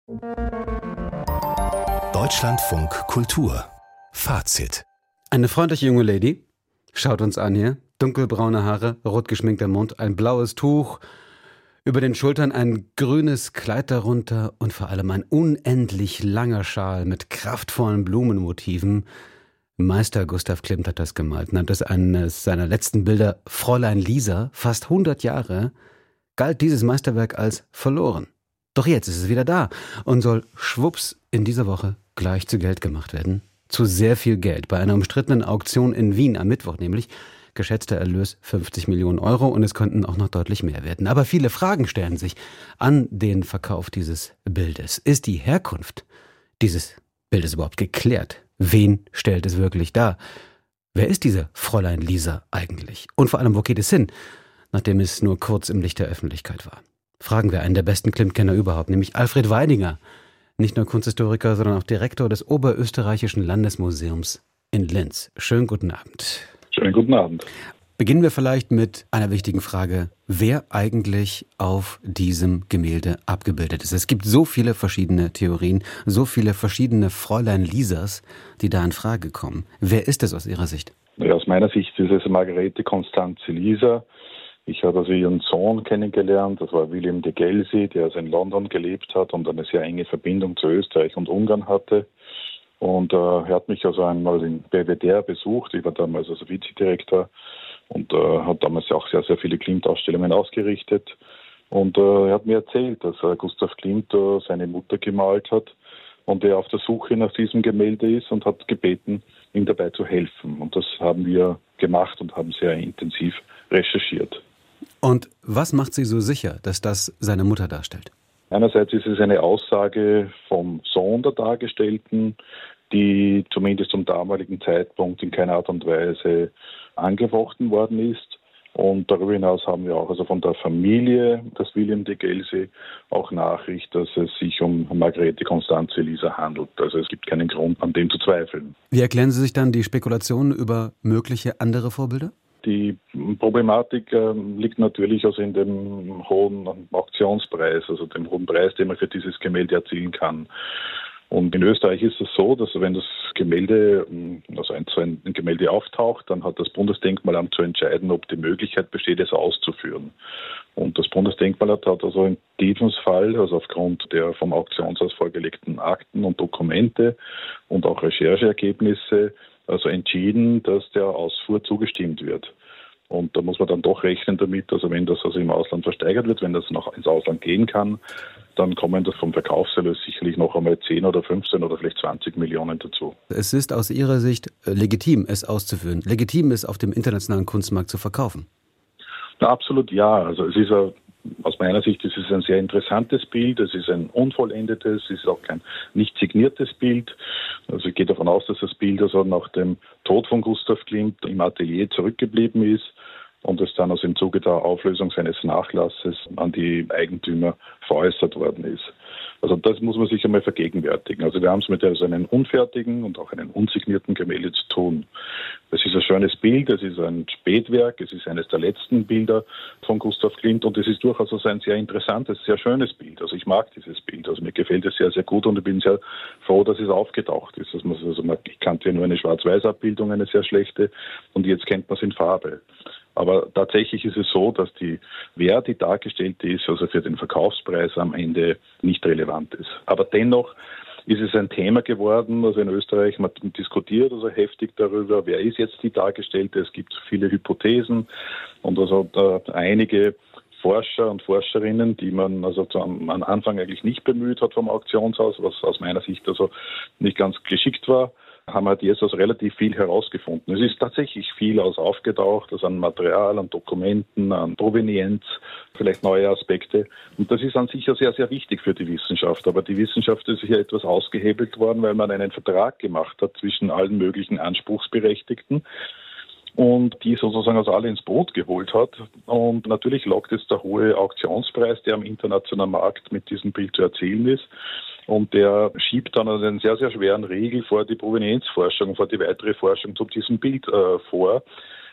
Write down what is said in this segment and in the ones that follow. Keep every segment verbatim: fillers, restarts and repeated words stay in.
Deutschlandfunk Kultur Fazit. Eine freundliche junge Lady schaut uns an hier. Dunkelbraune Haare, rot geschminkter Mund, ein blaues Tuch, über den Schultern ein grünes Kleid darunter und vor allem ein unendlich langer Schal mit kraftvollen Blumenmotiven. Meister Gustav Klimt hat das gemalt, nannte es eines seiner letzten Bilder Fräulein Lisa. Fast hundert Jahre galt dieses Meisterwerk als verloren. Doch jetzt ist es wieder da und soll schwupps in dieser Woche gleich zu Geld gemacht werden. Zu sehr viel Geld. Bei einer umstrittenen Auktion in Wien am Mittwoch nämlich. Geschätzter Erlös fünfzig Millionen Euro und es könnten auch noch deutlich mehr werden. Aber viele Fragen stellen sich an den Verkauf dieses Bildes. Ist die Herkunft dieses Bildes überhaupt geklärt? Wen stellt es wirklich dar? Wer ist diese Fräulein Lisa eigentlich? Und vor allem, wo geht es hin, nachdem es nur kurz im Licht der Öffentlichkeit war? Fragen wir einen der besten Klimt-Kenner überhaupt, nämlich Alfred Weidinger. Nicht nur Kunsthistoriker, sondern auch Direktor des Oberösterreichischen Landesmuseums in Linz. Schönen guten Abend. Schönen guten Abend. Beginnen wir vielleicht mit einer wichtigen Frage, wer eigentlich auf diesem Gemälde abgebildet ist. Es gibt so viele verschiedene Theorien, so viele verschiedene Fräulein Lisas, die da in Frage kommen. Wer ist es aus Ihrer Sicht? Ja, aus meiner Sicht ist es Margarete Constanze Lisa. Ich habe also ihren Sohn kennengelernt, das war William de Gelsey, der also in London gelebt hat und eine sehr enge Verbindung zu Österreich und Ungarn hatte. Und äh, er hat mich also einmal in Belvedere besucht, ich war damals also Vizedirektor und äh, hat damals auch sehr, sehr viele Klimt-Ausstellungen ausgerichtet. Und äh, er hat mir erzählt, dass äh, Gustav Klimt äh, seine Mutter gemalt hat und er auf der Suche nach diesem Gemälde ist und hat gebeten, ihm dabei zu helfen. Und das haben wir gemacht und haben sehr intensiv recherchiert. Und was macht Sie so sicher, dass das seine Mutter darstellt? Einerseits ist es eine Aussage vom Sohn der Dargestellten, die zumindest zum damaligen Zeitpunkt in keiner Art und Weise angefochten worden ist. Und darüber hinaus haben wir auch also von der Familie des William de Gelsey auch Nachricht, dass es sich um Margarete Constanze Lisa handelt. Also es gibt keinen Grund, an dem zu zweifeln. Wie erklären Sie sich dann die Spekulationen über mögliche andere Vorbilder? Die Problematik äh, liegt natürlich also in dem hohen Auktionspreis, also dem hohen Preis, den man für dieses Gemälde erzielen kann. Und in Österreich ist es so, dass wenn das Gemälde, also ein, so ein Gemälde auftaucht, dann hat das Bundesdenkmalamt zu entscheiden, ob die Möglichkeit besteht, es auszuführen. Und das Bundesdenkmalamt hat also in diesem Fall, also aufgrund der vom Auktionshaus vorgelegten Akten und Dokumente und auch Rechercheergebnisse, also entschieden, dass der Ausfuhr zugestimmt wird. Und da muss man dann doch rechnen damit, also wenn das also im Ausland versteigert wird, wenn das noch ins Ausland gehen kann, dann kommen das vom Verkaufserlös sicherlich noch einmal zehn oder fünfzehn oder vielleicht zwanzig Millionen dazu. Es ist aus Ihrer Sicht legitim, es auszuführen, legitim, es auf dem internationalen Kunstmarkt zu verkaufen? Na, absolut ja. Also es ist ein, aus meiner Sicht ist es ein sehr interessantes Bild, es ist ein unvollendetes, es ist auch kein nicht signiertes Bild. Also ich gehe davon aus, dass das Bild also nach dem Tod von Gustav Klimt im Atelier zurückgeblieben ist und es dann also im Zuge der Auflösung seines Nachlasses an die Eigentümer veräußert worden ist. Also das muss man sich einmal vergegenwärtigen. Also wir haben es mit also einem unfertigen und auch einem unsignierten Gemälde zu tun. Es ist ein schönes Bild, es ist ein Spätwerk, es ist eines der letzten Bilder von Gustav Klimt und es ist durchaus also ein sehr interessantes, sehr schönes Bild. Also ich mag dieses Bild, also mir gefällt es sehr, sehr gut und ich bin sehr froh, dass es aufgetaucht ist. Also man, ich kannte ja nur eine Schwarz-Weiß-Abbildung, eine sehr schlechte, und jetzt kennt man es in Farbe. Aber tatsächlich ist es so, dass die, wer die dargestellte ist, also für den Verkaufspreis am Ende nicht relevant ist. Aber dennoch ist es ein Thema geworden, also in Österreich, man diskutiert also heftig darüber, wer ist jetzt die Dargestellte. Es gibt viele Hypothesen und also äh, einige Forscher und Forscherinnen, die man also am Anfang eigentlich nicht bemüht hat vom Auktionshaus, was aus meiner Sicht also nicht ganz geschickt war, haben halt jetzt also relativ viel herausgefunden. Es ist tatsächlich viel aus aufgetaucht, also an Material, an Dokumenten, an Provenienz, vielleicht neue Aspekte. Und das ist an sich ja sehr, sehr wichtig für die Wissenschaft. Aber die Wissenschaft ist hier etwas ausgehebelt worden, weil man einen Vertrag gemacht hat zwischen allen möglichen Anspruchsberechtigten und die sozusagen also alle ins Boot geholt hat. Und natürlich lockt jetzt der hohe Auktionspreis, der am internationalen Markt mit diesem Bild zu erzielen ist. Und der schiebt dann einen sehr, sehr schweren Riegel vor die Provenienzforschung, vor die weitere Forschung zu diesem Bild äh, vor.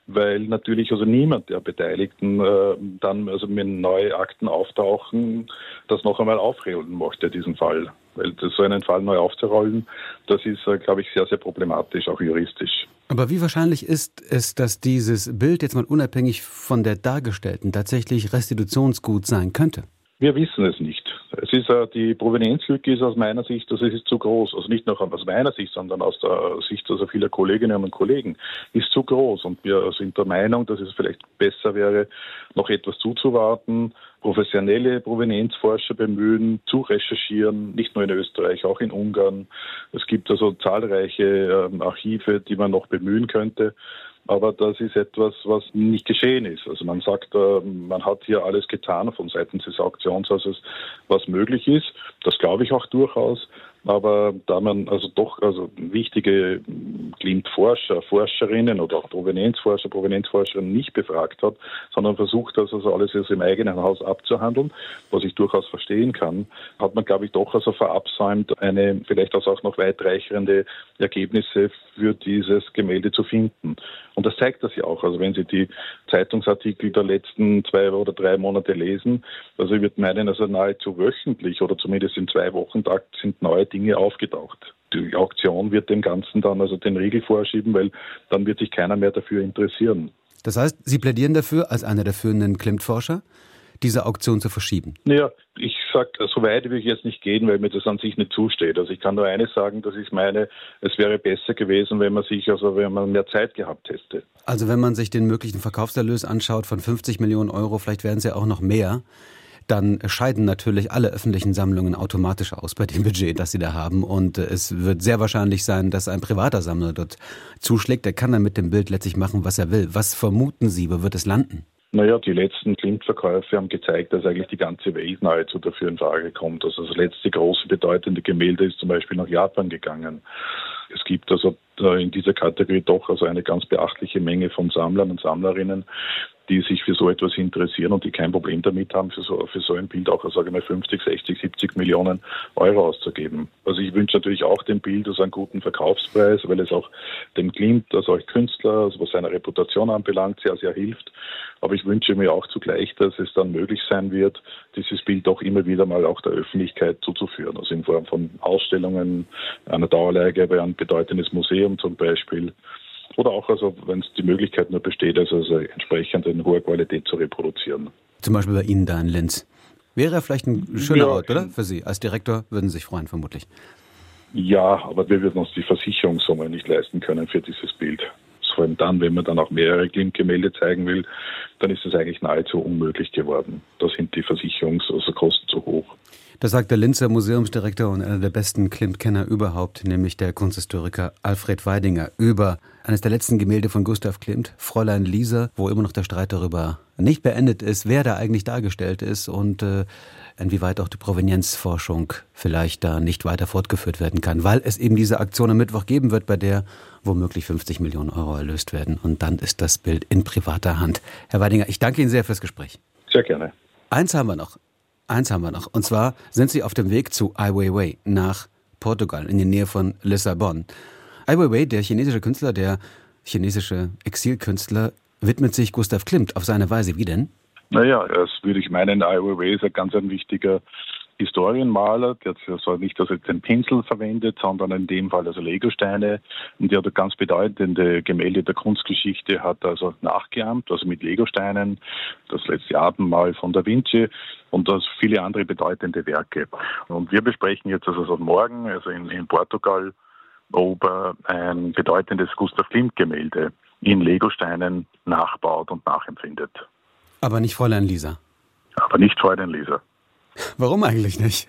weil natürlich also niemand der Beteiligten äh, dann, also wenn neue Akten auftauchen, das noch einmal aufrollen möchte, diesen Fall. Weil das, so einen Fall neu aufzurollen, das ist, äh, glaube ich, sehr, sehr problematisch, auch juristisch. Aber wie wahrscheinlich ist es, dass dieses Bild jetzt mal unabhängig von der Dargestellten tatsächlich Restitutionsgut sein könnte? Wir wissen es nicht. Es ist äh, die Provenienzlücke ist aus meiner Sicht, das ist zu groß. Also nicht nur aus meiner Sicht, sondern aus der Sicht also vieler Kolleginnen und Kollegen, ist zu groß. Und wir sind der Meinung, dass es vielleicht besser wäre, noch etwas zuzuwarten, professionelle Provenienzforscher bemühen, zu recherchieren, nicht nur in Österreich, auch in Ungarn. Es gibt also zahlreiche ähm, Archive, die man noch bemühen könnte. Aber das ist etwas, was nicht geschehen ist. Also man sagt, man hat hier alles getan von Seiten des Auktionshauses, was möglich ist. Das glaube ich auch durchaus. Aber da man also doch also wichtige Klimt-Forscher, Forscherinnen oder auch Provenienzforscher, Provenienzforscherinnen nicht befragt hat, sondern versucht, das also alles aus im eigenen Haus abzuhandeln, was ich durchaus verstehen kann, hat man, glaube ich, doch also verabsäumt, eine vielleicht also auch noch weitreichende Ergebnisse für dieses Gemälde zu finden. Und das zeigt das ja auch. Also wenn Sie die Zeitungsartikel der letzten zwei oder drei Monate lesen, also ich würde meinen, also nahezu wöchentlich oder zumindest im Zwei-Wochen-Takt sind neue Dinge aufgetaucht. Die Auktion wird dem Ganzen dann also den Riegel vorschieben, weil dann wird sich keiner mehr dafür interessieren. Das heißt, Sie plädieren dafür, als einer der führenden Klimt-Forscher, diese Auktion zu verschieben? Naja, ich sage, so weit will ich jetzt nicht gehen, weil mir das an sich nicht zusteht. Also ich kann nur eines sagen, dass ich meine, es wäre besser gewesen, wenn man sich, also wenn man mehr Zeit gehabt hätte. Also wenn man sich den möglichen Verkaufserlös anschaut von fünfzig Millionen Euro, vielleicht wären es ja auch noch mehr, dann scheiden natürlich alle öffentlichen Sammlungen automatisch aus bei dem Budget, das sie da haben. Und es wird sehr wahrscheinlich sein, dass ein privater Sammler dort zuschlägt. Der kann dann mit dem Bild letztlich machen, was er will. Was vermuten Sie, wo wird es landen? Naja, die letzten Klimt-Verkäufe haben gezeigt, dass eigentlich die ganze Welt nahezu dafür in Frage kommt. Also das letzte große bedeutende Gemälde ist zum Beispiel nach Japan gegangen. Es gibt also in dieser Kategorie doch also eine ganz beachtliche Menge von Sammlern und Sammlerinnen, die sich für so etwas interessieren und die kein Problem damit haben, für so, für so ein Bild auch, sage ich mal, fünfzig, sechzig, siebzig Millionen Euro auszugeben. Also ich wünsche natürlich auch dem Bild also einen guten Verkaufspreis, weil es auch dem Klimt, also als Künstler, also was seine Reputation anbelangt, sehr, sehr hilft. Aber ich wünsche mir auch zugleich, dass es dann möglich sein wird, dieses Bild auch immer wieder mal auch der Öffentlichkeit zuzuführen. Also in Form von Ausstellungen, einer Dauerleihgabe bei einem bedeutendes Museum zum Beispiel. Oder auch, also wenn es die Möglichkeit nur besteht, also, also entsprechend in hoher Qualität zu reproduzieren. Zum Beispiel bei Ihnen da in Linz. Wäre vielleicht ein schöner ja, Ort, oder? Für Sie. Als Direktor würden Sie sich freuen, vermutlich. Ja, aber wir würden uns die Versicherungssumme nicht leisten können für dieses Bild. Vor allem dann, wenn man dann auch mehrere Klimt-Gemälde zeigen will, dann ist es eigentlich nahezu unmöglich geworden. Da sind die Versicherungskosten zu hoch. Das sagt der Linzer Museumsdirektor und einer der besten Klimt-Kenner überhaupt, nämlich der Kunsthistoriker Alfred Weidinger, über eines der letzten Gemälde von Gustav Klimt, Fräulein Lisa, wo immer noch der Streit darüber nicht beendet ist, wer da eigentlich dargestellt ist und äh, inwieweit auch die Provenienzforschung vielleicht da nicht weiter fortgeführt werden kann, weil es eben diese Aktion am Mittwoch geben wird, bei der womöglich fünfzig Millionen Euro erlöst werden. Und dann ist das Bild in privater Hand. Herr Weidinger, ich danke Ihnen sehr fürs Gespräch. Sehr gerne. Eins haben wir noch. Eins haben wir noch. Und zwar sind Sie auf dem Weg zu Ai Weiwei nach Portugal, in der Nähe von Lissabon. Ai Weiwei, der chinesische Künstler, der chinesische Exilkünstler, widmet sich Gustav Klimt auf seine Weise. Wie denn? Naja, das würde ich meinen, Ai Weiwei ist ein ganz ein wichtiger Historienmaler, der also nicht also den Pinsel verwendet, sondern in dem Fall also Legosteine. Und der hat ganz bedeutende Gemälde der Kunstgeschichte hat also nachgeahmt, also mit Legosteinen, das letzte Abendmahl von Da Vinci und das viele andere bedeutende Werke. Und wir besprechen jetzt also so morgen, also in, in Portugal, ob er ein bedeutendes Gustav Klimt-Gemälde in Legosteinen nachbaut und nachempfindet. Aber nicht Fräulein Lisa. Aber nicht Fräulein Lisa. Warum eigentlich nicht?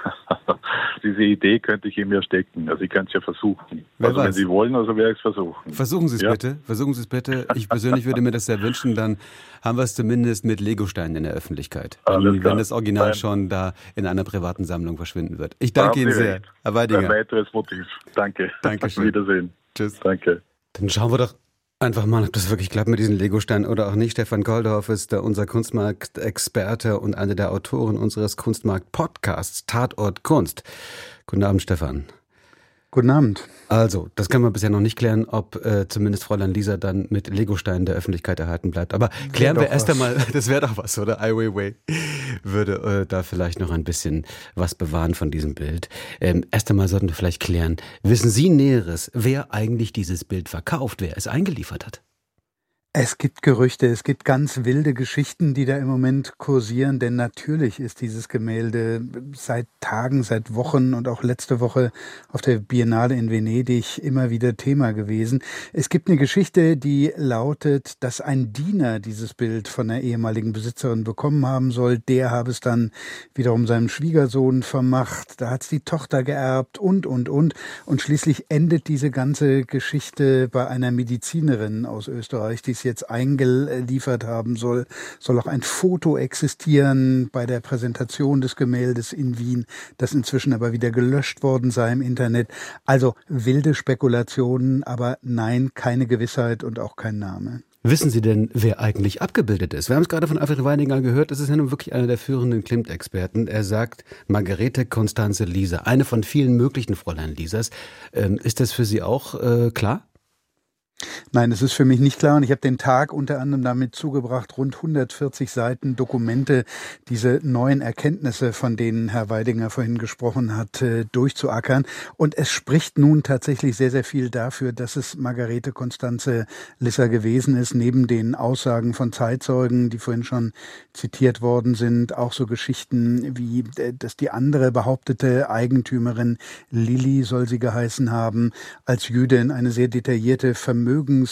Diese Idee könnte ich ihm ja stecken. Also ich könnte es ja versuchen. Wer also weiß. wenn Sie wollen, also werde ich es versuchen. Versuchen Sie es ja? bitte. Versuchen Sie es bitte. Ich persönlich würde mir das sehr wünschen. Dann haben wir es zumindest mit Legosteinen in der Öffentlichkeit. Wenn, wenn das Original Nein. schon da in einer privaten Sammlung verschwinden wird. Ich danke Ihnen sehr, Herr Weidinger. Ein weiteres Motiv. Danke. Dankeschön. Wiedersehen. Tschüss. Danke. Dann schauen wir doch einfach mal, ob das wirklich klappt mit diesen Legosteinen oder auch nicht. Stefan Goldhoff ist da unser Kunstmarkt-Experte und einer der Autoren unseres Kunstmarkt-Podcasts Tatort Kunst. Guten Abend, Stefan. Guten Abend. Also, das können wir bisher noch nicht klären, ob äh, zumindest Fräulein Lisa dann mit Legosteinen der Öffentlichkeit erhalten bleibt. Aber klären wir erst einmal, das wäre doch was, oder? Ai Weiwei würde äh, da vielleicht noch ein bisschen was bewahren von diesem Bild. Ähm, erst einmal sollten wir vielleicht klären, wissen Sie Näheres, wer eigentlich dieses Bild verkauft, wer es eingeliefert hat? Es gibt Gerüchte, es gibt ganz wilde Geschichten, die da im Moment kursieren, denn natürlich ist dieses Gemälde seit Tagen, seit Wochen und auch letzte Woche auf der Biennale in Venedig immer wieder Thema gewesen. Es gibt eine Geschichte, die lautet, dass ein Diener dieses Bild von der ehemaligen Besitzerin bekommen haben soll. Der habe es dann wiederum seinem Schwiegersohn vermacht, da hat es die Tochter geerbt und, und, und. Und schließlich endet diese ganze Geschichte bei einer Medizinerin aus Österreich, die es jetzt eingeliefert haben soll, soll auch ein Foto existieren bei der Präsentation des Gemäldes in Wien, das inzwischen aber wieder gelöscht worden sei im Internet. Also wilde Spekulationen, aber nein, keine Gewissheit und auch kein Name. Wissen Sie denn, wer eigentlich abgebildet ist? Wir haben es gerade von Alfred Weidinger gehört, das ist ja nun wirklich einer der führenden Klimt-Experten. Er sagt, Margarete Constanze Lisa, eine von vielen möglichen Fräulein Lisas. Ähm, ist das für Sie auch äh, klar? Nein, das ist für mich nicht klar und ich habe den Tag unter anderem damit zugebracht, rund hundertvierzig Seiten Dokumente, diese neuen Erkenntnisse, von denen Herr Weidinger vorhin gesprochen hat, durchzuackern. Und es spricht nun tatsächlich sehr, sehr viel dafür, dass es Margarete Constanze Lissa gewesen ist, neben den Aussagen von Zeitzeugen, die vorhin schon zitiert worden sind, auch so Geschichten wie, dass die andere behauptete Eigentümerin Lilly, soll sie geheißen haben, als Jüdin eine sehr detaillierte Vermögens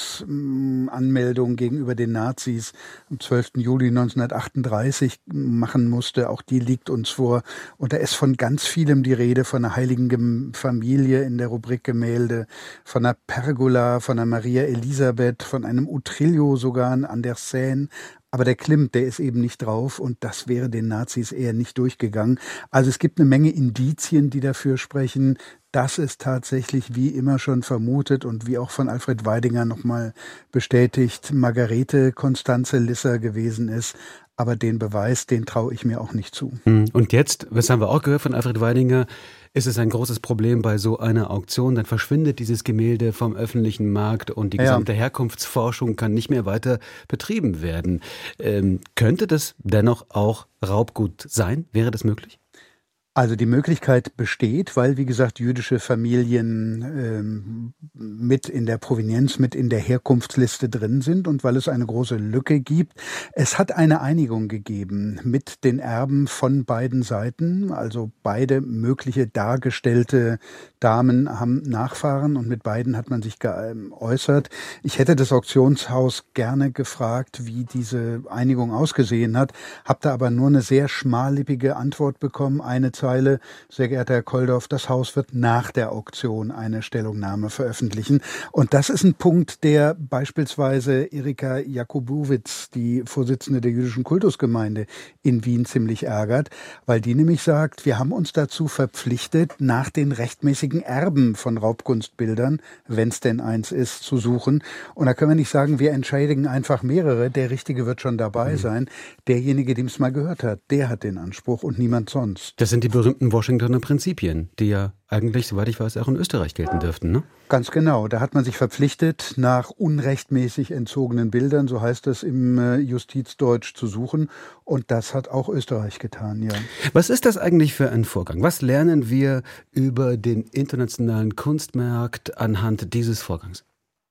Vermögensanmeldung gegenüber den Nazis am zwölften Juli neunzehnhundertachtunddreißig machen musste. Auch die liegt uns vor. Und da ist von ganz vielem die Rede, von einer heiligen Familie in der Rubrik Gemälde, von einer Pergola, von einer Maria Elisabeth, von einem Utrillo sogar an der Seine. Aber der Klimt, der ist eben nicht drauf und das wäre den Nazis eher nicht durchgegangen. Also es gibt eine Menge Indizien, die dafür sprechen, dass es tatsächlich, wie immer schon vermutet und wie auch von Alfred Weidinger nochmal bestätigt, Margarete Constanze Lissa gewesen ist. Aber den Beweis, den traue ich mir auch nicht zu. Und jetzt, das haben wir auch gehört von Alfred Weidinger, ist es ein großes Problem bei so einer Auktion. Dann verschwindet dieses Gemälde vom öffentlichen Markt und die gesamte ja. Herkunftsforschung kann nicht mehr weiter betrieben werden. Ähm, könnte das dennoch auch Raubgut sein? Wäre das möglich? Also die Möglichkeit besteht, weil, wie gesagt, jüdische Familien ähm, mit in der Provenienz, mit in der Herkunftsliste drin sind und weil es eine große Lücke gibt. Es hat eine Einigung gegeben mit den Erben von beiden Seiten, also beide mögliche dargestellte Damen haben Nachfahren und mit beiden hat man sich geäußert. Ich hätte das Auktionshaus gerne gefragt, wie diese Einigung ausgesehen hat, habe da aber nur eine sehr schmallippige Antwort bekommen, eine Zeile, sehr geehrter Herr Kolldorf, das Haus wird nach der Auktion eine Stellungnahme veröffentlichen. Und das ist ein Punkt, der beispielsweise Erika Jakubowitz, die Vorsitzende der jüdischen Kultusgemeinde in Wien, ziemlich ärgert, weil die nämlich sagt, wir haben uns dazu verpflichtet, nach den rechtmäßigen Erben von Raubkunstbildern, wenn es denn eins ist, zu suchen. Und da können wir nicht sagen, wir entschädigen einfach mehrere, der Richtige wird schon dabei mhm. sein. Derjenige, dem es mal gehört hat, der hat den Anspruch und niemand sonst. Das sind die berühmten Washingtoner Prinzipien, die ja eigentlich, soweit ich weiß, auch in Österreich gelten dürften, ne? Ganz genau. Da hat man sich verpflichtet, nach unrechtmäßig entzogenen Bildern, so heißt es im Justizdeutsch, zu suchen. Und das hat auch Österreich getan, ja. Was ist das eigentlich für ein Vorgang? Was lernen wir über den internationalen Kunstmarkt anhand dieses Vorgangs?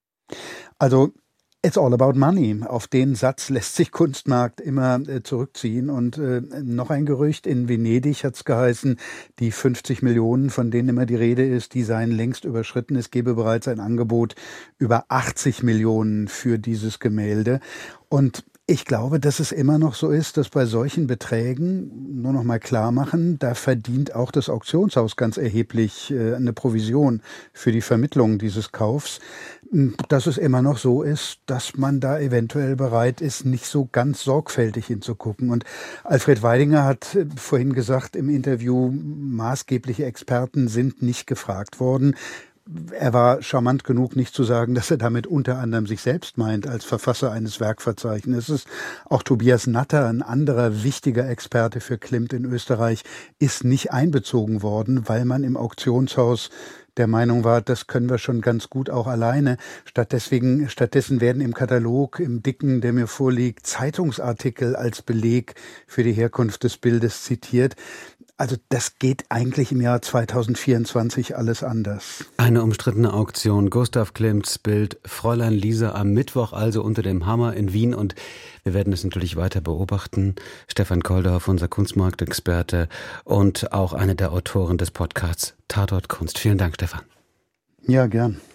Also it's all about money. Auf den Satz lässt sich Kunstmarkt immer äh, zurückziehen. Und äh, noch ein Gerücht, in Venedig hat es geheißen, die fünfzig Millionen, von denen immer die Rede ist, die seien längst überschritten. Es gebe bereits ein Angebot über achtzig Millionen für dieses Gemälde. Und ich glaube, dass es immer noch so ist, dass bei solchen Beträgen, nur noch mal klar machen, da verdient auch das Auktionshaus ganz erheblich äh, eine Provision für die Vermittlung dieses Kaufs. Dass es immer noch so ist, dass man da eventuell bereit ist, nicht so ganz sorgfältig hinzugucken. Und Alfred Weidinger hat vorhin gesagt im Interview, maßgebliche Experten sind nicht gefragt worden. Er war charmant genug, nicht zu sagen, dass er damit unter anderem sich selbst meint als Verfasser eines Werkverzeichnisses. Auch Tobias Natter, ein anderer wichtiger Experte für Klimt in Österreich, ist nicht einbezogen worden, weil man im Auktionshaus der Meinung war, das können wir schon ganz gut auch alleine. Stattdessen, stattdessen werden im Katalog, im dicken, der mir vorliegt, Zeitungsartikel als Beleg für die Herkunft des Bildes zitiert. Also das geht eigentlich im Jahr zweitausendvierundzwanzig alles anders. Eine umstrittene Auktion, Gustav Klimts Bild Fräulein Lisa am Mittwoch also unter dem Hammer in Wien, und wir werden es natürlich weiter beobachten. Stefan Koldorf, unser Kunstmarktexperte und auch einer der Autoren des Podcasts Tatort Kunst. Vielen Dank, Stefan. Ja, gern.